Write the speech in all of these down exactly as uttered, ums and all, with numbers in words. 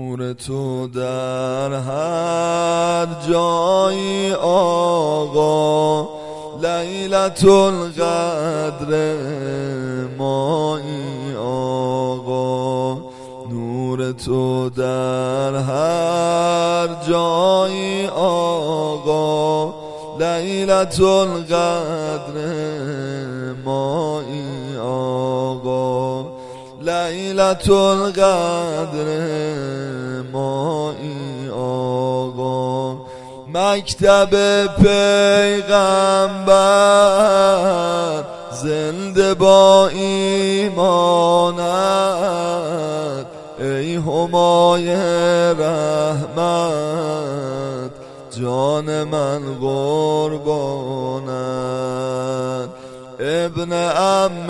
نور تو در هر جایی آقا، لیلة القدر مایی آقا. نور تو در هر جایی آقا، لیلة القدر مایی آقا، لیلة القدر مایی آقا. مکتب پیغمبر زنده با ایمانت، ای همای رحمت جان من قربانت. ابن عم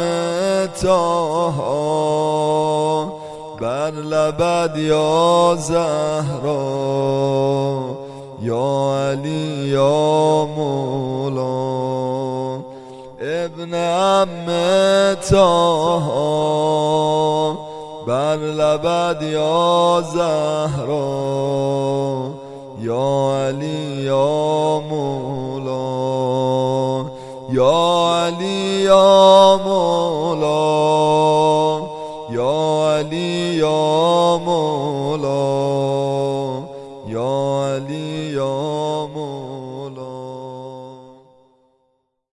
طه بر لبت یا زهرا، یا علی یا مولا. ابن عم طه بر لبت یا زهرا، یا علی یا مولا، یا علی یا مولا، یا علی یا مولا، یا علی یا